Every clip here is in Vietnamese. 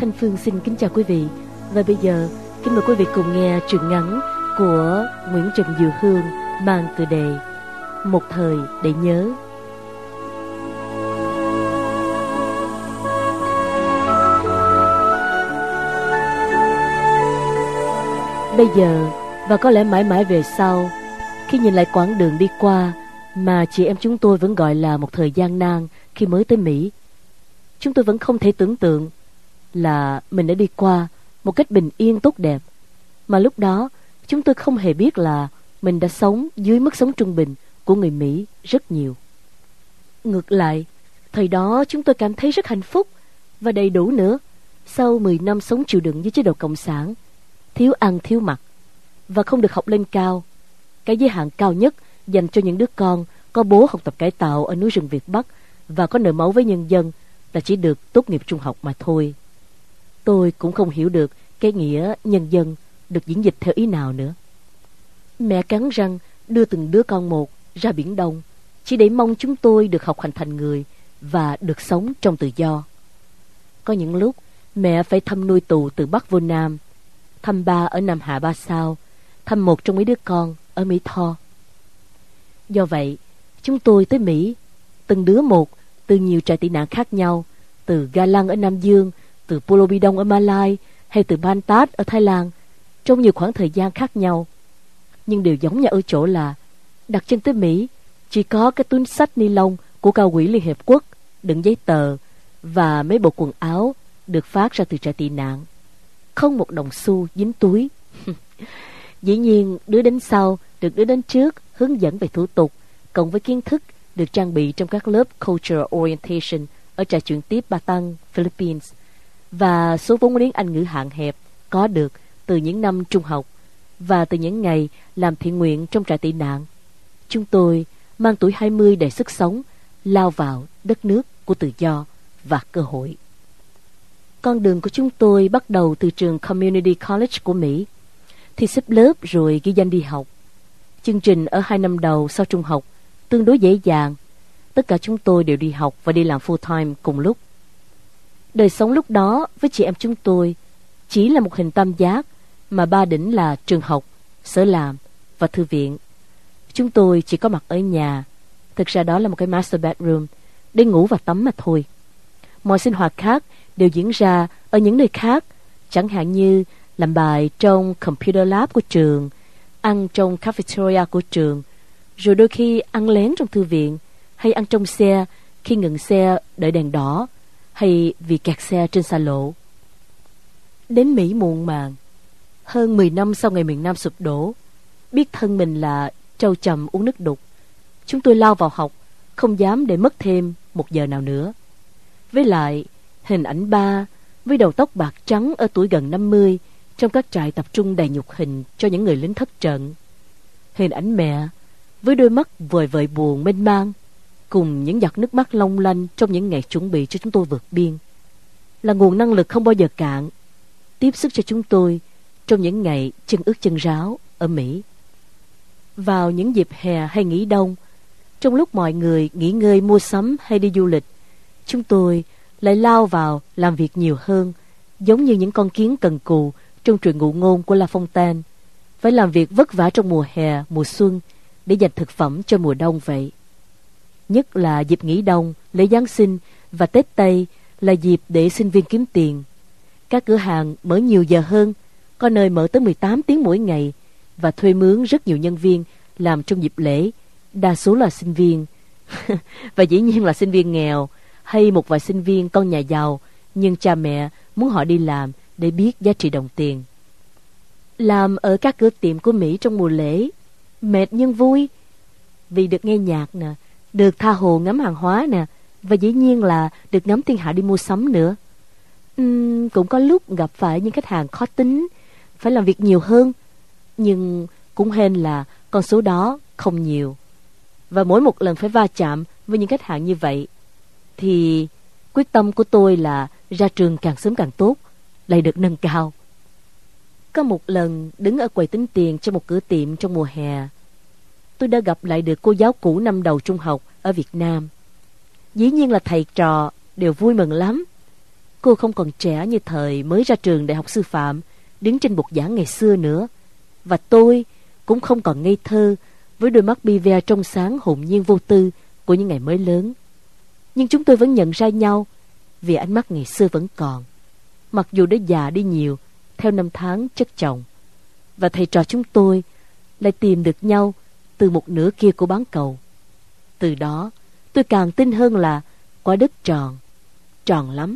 Thanh Phương xin kính chào quý vị. Và bây giờ, kính mời quý vị cùng nghe truyện ngắn của Nguyễn Trần Diệu Hương mang tựa đề Một Thời Để Nhớ. Bây giờ, và có lẽ mãi mãi về sau, khi nhìn lại quãng đường đi qua mà chị em chúng tôi vẫn gọi là một thời gian nan khi mới tới Mỹ, chúng tôi vẫn không thể tưởng tượng là mình đã đi qua một cách bình yên tốt đẹp, mà lúc đó chúng tôi không hề biết là mình đã sống dưới mức sống trung bình của người Mỹ rất nhiều. Ngược lại, thời đó chúng tôi cảm thấy rất hạnh phúc và đầy đủ nữa. Sau 10 năm sống chịu đựng với chế độ cộng sản, thiếu ăn thiếu mặc và không được học lên cao, cái giới hạn cao nhất dành cho những đứa con có bố học tập cải tạo ở núi rừng Việt Bắc và có nợ máu với nhân dân là chỉ được tốt nghiệp trung học mà thôi. Tôi cũng không hiểu được cái nghĩa nhân dân được diễn dịch theo ý nào nữa. Mẹ cắn răng đưa từng đứa con một ra Biển Đông, chỉ để mong chúng tôi được học hành thành người và được sống trong tự do. Có những lúc mẹ phải thăm nuôi tù từ Bắc vô Nam, thăm ba ở Nam Hạ Ba Sao, thăm một trong mấy đứa con ở Mỹ Tho. Do vậy, chúng tôi tới Mỹ, từng đứa một, từ nhiều trại tị nạn khác nhau, từ Ga Lăng ở Nam Dương, từ Pulau Bidong ở Malai, hay từ Bantat ở Thái Lan, trong nhiều khoảng thời gian khác nhau. Nhưng đều giống nhau ở chỗ là đặt chân tới Mỹ, chỉ có cái túi xách ni lông của cao ủy Liên Hiệp Quốc đựng giấy tờ và mấy bộ quần áo được phát ra từ trại tị nạn. Không một đồng xu dính túi. Dĩ nhiên, đứa đến sau được đứa đến trước hướng dẫn về thủ tục, cộng với kiến thức được trang bị trong các lớp Cultural Orientation ở trại chuyển tiếp Bataan, Philippines, và số vốn liếng Anh ngữ hạn hẹp có được từ những năm trung học và từ những ngày làm thiện nguyện trong trại tị nạn. Chúng tôi mang tuổi 20 đầy sức sống, lao vào đất nước của tự do và cơ hội. Con đường của chúng tôi bắt đầu từ trường Community College của Mỹ, thì xếp lớp rồi ghi danh đi học. Chương trình ở 2 năm đầu sau trung học tương đối dễ dàng. Tất cả chúng tôi đều đi học và đi làm full time cùng lúc. Đời sống lúc đó với chị em chúng tôi chỉ là một hình tam giác mà ba đỉnh là trường học, sở làm và thư viện. Chúng tôi chỉ có mặt ở nhà, thực ra đó là một cái master bedroom, để ngủ và tắm mà thôi. Mọi sinh hoạt khác đều diễn ra ở những nơi khác, chẳng hạn như làm bài trong computer lab của trường, ăn trong cafeteria của trường, rồi đôi khi ăn lén trong thư viện, hay ăn trong xe khi ngừng xe đợi đèn đỏ, hay vì kẹt xe trên xa lộ. Đến Mỹ muộn màng, hơn 10 năm sau ngày miền Nam sụp đổ, biết thân mình là trâu chầm uống nước đục, chúng tôi lao vào học, không dám để mất thêm một giờ nào nữa. Với lại, hình ảnh ba với đầu tóc bạc trắng ở tuổi gần 50 trong các trại tập trung đầy nhục hình cho những người lính thất trận. Hình ảnh mẹ với đôi mắt vời vợi buồn mênh mang, cùng những giọt nước mắt long lanh trong những ngày chuẩn bị cho chúng tôi vượt biên, là nguồn năng lực không bao giờ cạn, tiếp sức cho chúng tôi trong những ngày chân ướt chân ráo ở Mỹ. Vào những dịp hè hay nghỉ đông, trong lúc mọi người nghỉ ngơi mua sắm hay đi du lịch, chúng tôi lại lao vào làm việc nhiều hơn, giống như những con kiến cần cù trong truyện ngụ ngôn của La Fontaine, phải làm việc vất vả trong mùa hè, mùa xuân để dành thực phẩm cho mùa đông vậy. Nhất là dịp nghỉ đông, lễ Giáng sinh và Tết Tây là dịp để sinh viên kiếm tiền. Các cửa hàng mở nhiều giờ hơn, có nơi mở tới 18 tiếng mỗi ngày, và thuê mướn rất nhiều nhân viên làm trong dịp lễ, đa số là sinh viên. Và dĩ nhiên là sinh viên nghèo, hay một vài sinh viên con nhà giàu, nhưng cha mẹ muốn họ đi làm để biết giá trị đồng tiền. Làm ở các cửa tiệm của Mỹ trong mùa lễ, mệt nhưng vui, vì được nghe nhạc nè, được tha hồ ngắm hàng hóa nè, và dĩ nhiên là được ngắm thiên hạ đi mua sắm nữa. Cũng có lúc gặp phải những khách hàng khó tính, phải làm việc nhiều hơn, nhưng cũng hên là con số đó không nhiều. Và mỗi một lần phải va chạm với những khách hàng như vậy, thì quyết tâm của tôi là ra trường càng sớm càng tốt, lại được nâng cao. Có một lần đứng ở quầy tính tiền cho một cửa tiệm trong mùa hè, tôi đã gặp lại được cô giáo cũ năm đầu trung học ở Việt Nam. Dĩ nhiên là thầy trò đều vui mừng lắm. Cô không còn trẻ như thời mới ra trường đại học sư phạm, đứng trên bục giảng ngày xưa nữa. Và tôi cũng không còn ngây thơ, với đôi mắt bi ve trong sáng hồn nhiên vô tư của những ngày mới lớn. Nhưng chúng tôi vẫn nhận ra nhau, vì ánh mắt ngày xưa vẫn còn, mặc dù đã già đi nhiều theo năm tháng chất chồng. Và thầy trò chúng tôi lại tìm được nhau từ một nửa kia của bán cầu. Từ đó tôi càng tin hơn là quả đất tròn, tròn lắm.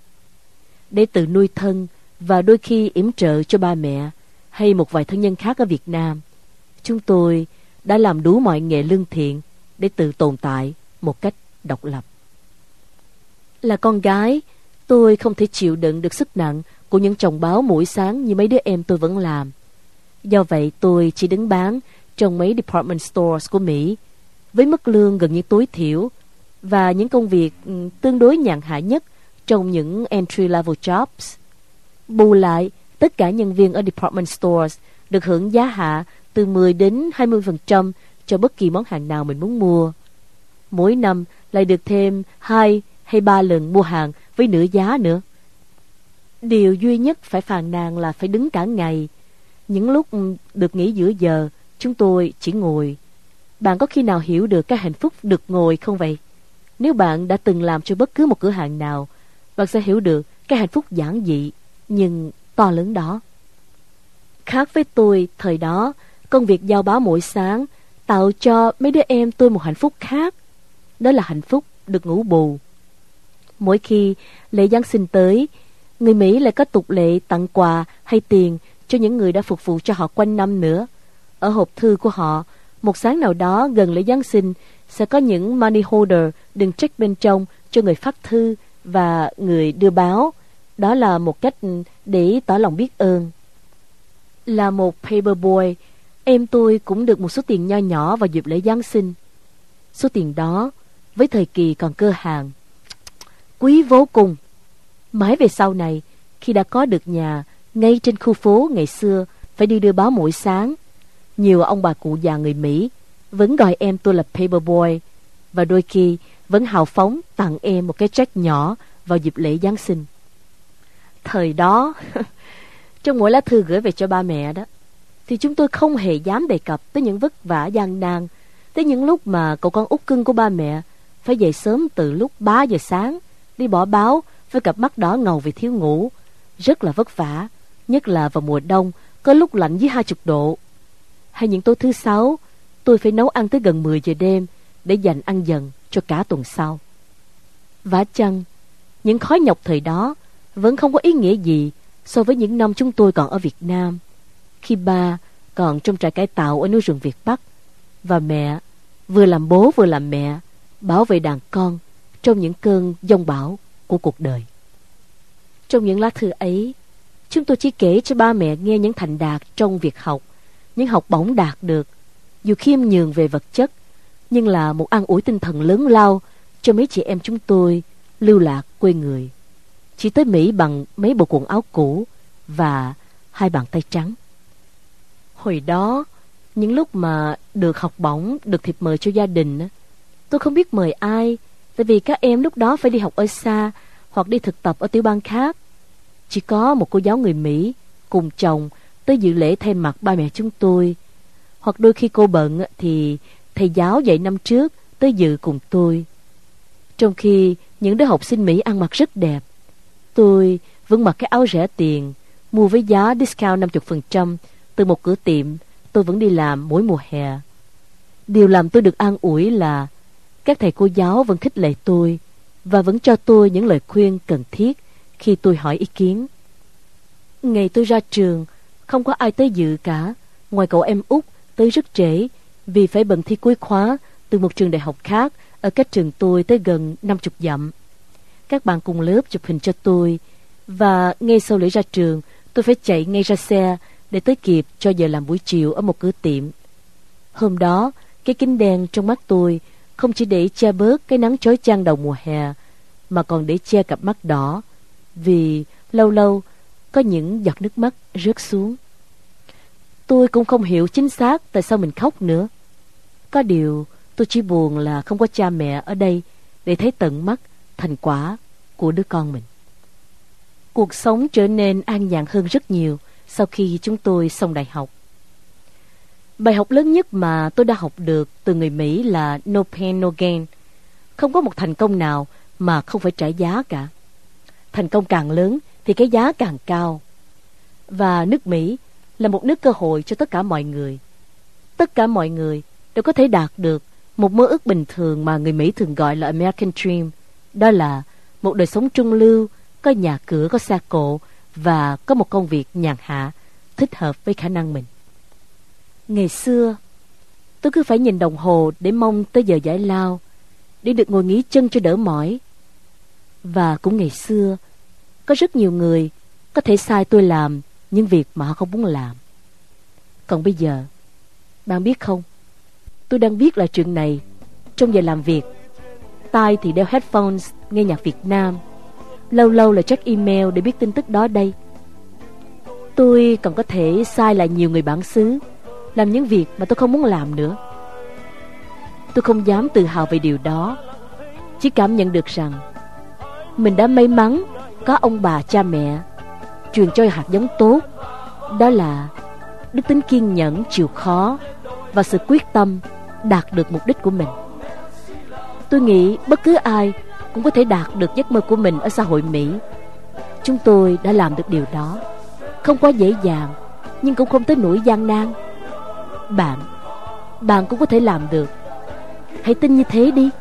Để tự nuôi thân và đôi khi yểm trợ cho ba mẹ hay một vài thân nhân khác ở Việt Nam, chúng tôi đã làm đủ mọi nghề lương thiện để tự tồn tại một cách độc lập. Là con gái, tôi không thể chịu đựng được sức nặng của những chồng báo mỗi sáng như mấy đứa em tôi vẫn làm. Do vậy tôi chỉ đứng bán trong mấy department stores của Mỹ với mức lương gần như tối thiểu và những công việc tương đối nhàn hạ nhất trong những entry level jobs. Bù lại, tất cả nhân viên ở department stores được hưởng giá hạ từ 10 đến 20% cho bất kỳ món hàng nào mình muốn mua. Mỗi năm lại được thêm 2 hay 3 lần mua hàng với nửa giá nữa. Điều duy nhất phải phàn nàn là phải đứng cả ngày. Những lúc được nghỉ giữa giờ, chúng tôi chỉ ngồi. Bạn có khi nào hiểu được cái hạnh phúc được ngồi không vậy? Nếu bạn đã từng làm cho bất cứ một cửa hàng nào, bạn sẽ hiểu được cái hạnh phúc giản dị nhưng to lớn đó. Khác với tôi thời đó, công việc giao báo mỗi sáng tạo cho mấy đứa em tôi một hạnh phúc khác. Đó là hạnh phúc được ngủ bù. Mỗi khi lễ Giáng sinh tới, người Mỹ lại có tục lệ tặng quà hay tiền cho những người đã phục vụ cho họ quanh năm nữa. Ở hộp thư của họ, một sáng nào đó gần lễ Giáng sinh sẽ có những money holder đựng check bên trong cho người phát thư và người đưa báo. Đó là một cách để tỏ lòng biết ơn. Là một paperboy, em tôi cũng được một số tiền nho nhỏ vào dịp lễ Giáng sinh. Số tiền đó, với thời kỳ còn cơ hàng, quý vô cùng. Mãi về sau này, khi đã có được nhà ngay trên khu phố ngày xưa phải đi đưa báo mỗi sáng, nhiều ông bà cụ già người Mỹ vẫn gọi em tôi là paperboy và đôi khi vẫn hào phóng tặng em một cái check nhỏ vào dịp lễ Giáng sinh. Thời đó, trong mỗi lá thư gửi về cho ba mẹ đó, thì chúng tôi không hề dám đề cập tới những vất vả gian nan, tới những lúc mà cậu con út cưng của ba mẹ phải dậy sớm từ lúc 3 giờ sáng đi bỏ báo với cặp mắt đỏ ngầu vì thiếu ngủ. Rất là vất vả, nhất là vào mùa đông, có lúc lạnh dưới 20 độ. Hay những tối thứ Sáu, tôi phải nấu ăn tới gần 10 giờ đêm để dành ăn dần cho cả tuần sau. Vả chăng, những khói nhọc thời đó vẫn không có ý nghĩa gì so với những năm chúng tôi còn ở Việt Nam, khi ba còn trong trại cải tạo ở núi rừng Việt Bắc và mẹ vừa làm bố vừa làm mẹ bảo vệ đàn con trong những cơn giông bão của cuộc đời. Trong những lá thư ấy, chúng tôi chỉ kể cho ba mẹ nghe những thành đạt trong việc học, những học bổng đạt được, dù khiêm nhường về vật chất, nhưng là một an ủi tinh thần lớn lao cho mấy chị em chúng tôi lưu lạc quê người, chỉ tới Mỹ bằng mấy bộ quần áo cũ và 2 bàn tay trắng. Hồi đó, những lúc mà được học bổng, được thiệp mời cho gia đình, tôi không biết mời ai, tại vì các em lúc đó phải đi học ở xa hoặc đi thực tập ở tiểu bang khác. Chỉ có một cô giáo người Mỹ cùng chồng tới dự lễ thay mặt ba mẹ chúng tôi. Hoặc đôi khi cô bận thì thầy giáo dạy năm trước tới dự cùng tôi. Trong khi những đứa học sinh Mỹ ăn mặc rất đẹp, tôi vẫn mặc cái áo rẻ tiền, mua với giá discount 50% từ một cửa tiệm tôi vẫn đi làm mỗi mùa hè. Điều làm tôi được an ủi là các thầy cô giáo vẫn khích lệ tôi và vẫn cho tôi những lời khuyên cần thiết khi tôi hỏi ý kiến. Ngày tôi ra trường, không có ai tới dự cả, ngoài cậu em út tới rất trễ vì phải bận thi cuối khóa từ một trường đại học khác ở cách trường tôi tới gần 50 dặm. Các bạn cùng lớp chụp hình cho tôi và ngay sau lễ ra trường, tôi phải chạy ngay ra xe để tới kịp cho giờ làm buổi chiều ở một cửa tiệm. Hôm đó, cái kính đen trong mắt tôi không chỉ để che bớt cái nắng chói chang đầu mùa hè, mà còn để che cặp mắt đỏ, vì lâu lâu có những giọt nước mắt rớt xuống. Tôi cũng không hiểu chính xác tại sao mình khóc nữa. Có điều tôi chỉ buồn là không có cha mẹ ở đây để thấy tận mắt thành quả của đứa con mình. Cuộc sống trở nên an nhàn hơn rất nhiều sau khi chúng tôi xong đại học. Bài học lớn nhất mà tôi đã học được từ người Mỹ là no pain no gain. Không có một thành công nào mà không phải trả giá cả. Thành công càng lớn thì cái giá càng cao. Và nước Mỹ là một nước cơ hội cho tất cả mọi người. Tất cả mọi người đều có thể đạt được một mơ ước bình thường mà người Mỹ thường gọi là American Dream. Đó là một đời sống trung lưu, có nhà cửa, có xe cộ và có một công việc nhàn hạ, thích hợp với khả năng mình. Ngày xưa, tôi cứ phải nhìn đồng hồ để mong tới giờ giải lao, để được ngồi nghỉ chân cho đỡ mỏi. Và cũng ngày xưa, có rất nhiều người có thể sai tôi làm những việc mà họ không muốn làm. Còn bây giờ, bạn biết không, tôi đang viết lại chuyện này trong giờ làm việc. Tai thì đeo headphones nghe nhạc Việt Nam, lâu lâu là check email để biết tin tức đó đây. Tôi còn có thể sai lại nhiều người bản xứ, làm những việc mà tôi không muốn làm nữa. Tôi không dám tự hào về điều đó, chỉ cảm nhận được rằng mình đã may mắn có ông bà cha mẹ truyền cho hạt giống tốt. Đó là đức tính kiên nhẫn, chịu khó và sự quyết tâm đạt được mục đích của mình. Tôi nghĩ bất cứ ai cũng có thể đạt được giấc mơ của mình ở xã hội Mỹ. Chúng tôi đã làm được điều đó. Không quá dễ dàng, nhưng cũng không tới nỗi gian nan. Bạn cũng có thể làm được. Hãy tin như thế đi.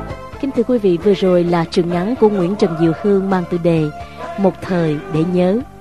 Thưa quý vị, vừa rồi là truyện ngắn của Nguyễn Trần Diệu Hương mang tựa đề Một Thời Để Nhớ.